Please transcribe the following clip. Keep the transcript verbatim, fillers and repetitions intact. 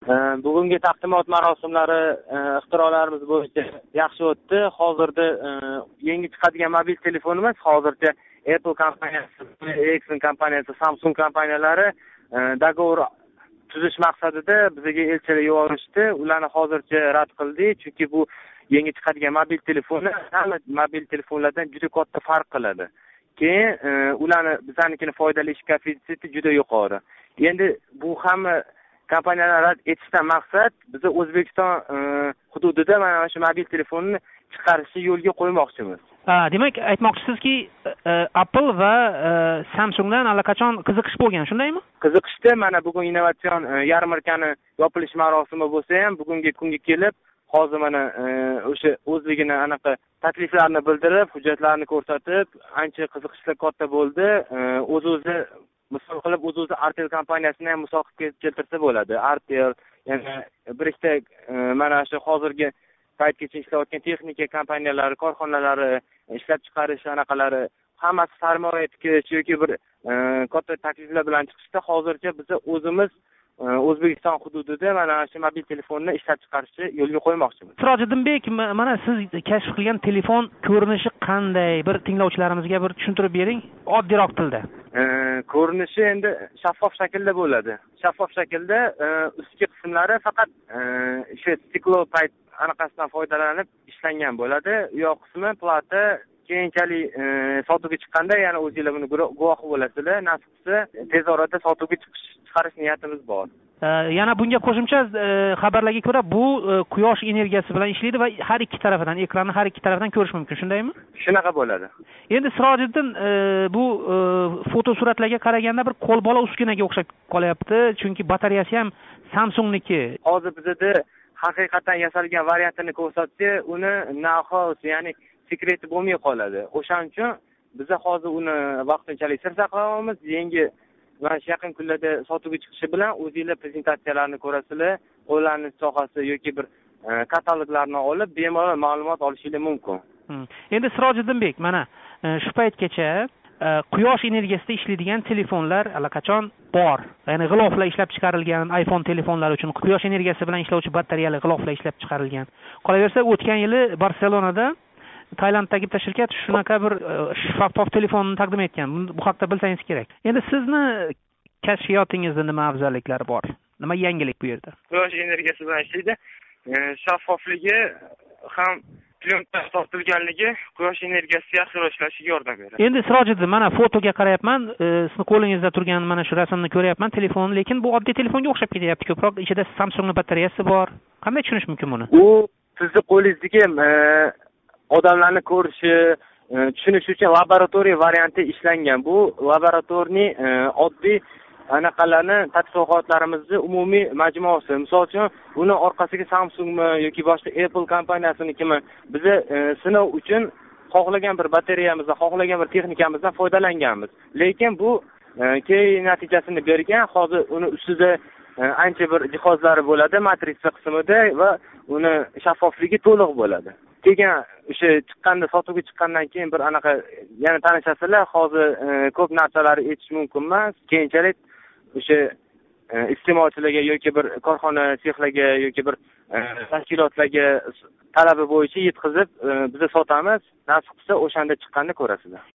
Bugungi taqdimot marosimlari ixtirolarimiz bo'yicha yaxshi o'tdi. Hozirda yangi chiqadigan mobil telefonimiz hozircha Apple kompaniyasi, Ericsson kompaniyasi, Samsung kompaniyalari dogovor tuzish maqsadida bizga elchilar yuborishdi. Ularni hozircha rad qildik, chunki bu yangi chiqadigan mobil telefonni hamma mobil telefonlardan juda katta farq qiladi. Keyin ularni bizlarnikini foydalanish koeffitsiyenti juda yuqori. Endi bu hamma kompaniyalar rad etishdan maqsad biz O'zbekiston hududida mana shu mobil telefonni chiqarishni yo'lga qo'ymoqchimiz. Demak, aytmoqchisizki, Apple va Samsungdan allaqachon qiziqish bo'lgan, shundaymi? Qiziqishda mana bugun innovatsion yarmarkani yopilish marosimi bo'lsa ham bugungi kunga kelib, hozir mana o'sha o'zligini anaqa takliflarni bildirib, hujjatlarni ko'rsatib, ancha qiziqishlar katta bo'ldi. O'z-o'zi misol qilib o'z-o'zi Artel kompaniyasini ham misol qilib keltirsa bo'ladi. Artel, ya'ni bir ikkita mana shu hozirgi paytgacha ishlayotgan texnika kompaniyalari, korxonalari, ishlab chiqarish anaqalari hammasi sarmoya tikish yoki bir katta takliflar bilan chiqishda hozircha biz o'zimiz O'zbekiston hududida mana shu mobil telefonni ishlab chiqarishni yo'lga qo'ymoqchimiz. Sirojiddinbek, mana siz kashf qilgan telefon ko'rinishi qanday? Bir tinglovchilarimizga bir tushuntirib bering, oddiyroq tilda. Ko'rinishi endi shaffof shaklda bo'ladi. Shaffof shaklda ustki qismlari faqat o'sha stiklo payt anaqasidan foydalanib ishlangan bo'ladi. U yoq qismi plata. Keyinchalik sotuvga chiqqanda, ya'ni o'zingizlar buni guvohi bo'lasizlar. Nasib qilsa, tez orada sotuvga chiqarish niyatimiz bor. Yana bunga qo'shimcha xabarlarga ko'ra, bu quyosh energiyasi bilan ishlaydi va har ikki tarafidan, ekranni har ikki tarafidan ko'rish mumkin, shundaymi? Shunaqa bo'ladi. Endi Sirojiddin, bu fotosuratlarga qaraganda bir qo'lbola uskunaga o'xshab qolyapti, chunki batareyasi ham Samsungniki. Hozir bizda haqiqatan yasalgan variantini ko'rsatsa, uni narxi, ya'ni sekreti bo'lmay qoladi. O'shaning uchun biz hozir uni vaqtinchalik sir saqlayapmiz. Yangi mana shu yaqin kunlarda sotuvga chiqishi bilan o'zingizlar prezentatsiyalarni ko'rasizlar, qo'llanilish sohasi yoki bir kataloglarni olib, bemalol ma'lumot olishingiz mumkin. Endi Sirojiddinbek, mana shu paytgacha quyosh energiyasida ishlaydigan telefonlar allaqachon bor. Ya'ni g'iloflar ishlab chiqarilgan, iPhone telefonlari uchun quyosh energiyasi bilan ishlovchi batareyali g'iloflar ishlab chiqarilgan. Qolaversa, o'tgan yili Barselonada Tailanddagi bitta shirkat shunaqa bir shaffof telefonni taqdim etgan. Bu haqda bilsangiz kerak. Endi sizni kashfiyotingizda nima afzalliklari bor? Nima yangilik bu yerda? Quyosh energiyasi bilan ishlaydi. Shaffofligi ham plyonka tortilganligi quyosh energiyasi yaxshiroq ishlashiga yordam beradi. Endi Sirojiddin, mana fotoga qarayapman, sizni qo'lingizda turgan mana shu rasmni ko'ryapman, telefon, lekin bu oddiy telefonga o'xshab ketyapti. Ko'proq ichida Samsungning batareyasi bor. Qanday tushunish mumkin buni? U sizni qo'lingizdagi odamlarni ko'rishi, tushunish uchun laboratoriya varianti ishlangan. Bu laboratoriyaning oddiy anaqalarni tadqiqotlarimizni umumiy majmuasi. Misol uchun, uni orqasiga Samsungmi yoki boshqa Apple kompaniyasinikimi biz sinov uchun xohlagan bir batareyamizdan, xohlagan bir texnikamizdan foydalanganmiz. Lekin bu keyin natijasini bergan. Hozir uni ustida ancha bir jihozlari bo'ladi, matritsa qismida va uni shaffofligi to'liq bo'ladi. Keyin o'sha chiqqanda, sotuvga chiqqandan keyin bir anaqa yana tanishasizlar, hozir ko'p narsalarni aytish mumkin emas. Keyinchalik o'sha iste'molchilarga yoki bir korxona sexlarga yoki bir tashkilotlarga talabi bo'yicha yetkazib biz sotamiz. Nasib qilsa o'shanda chiqqanda ko'rasizlar.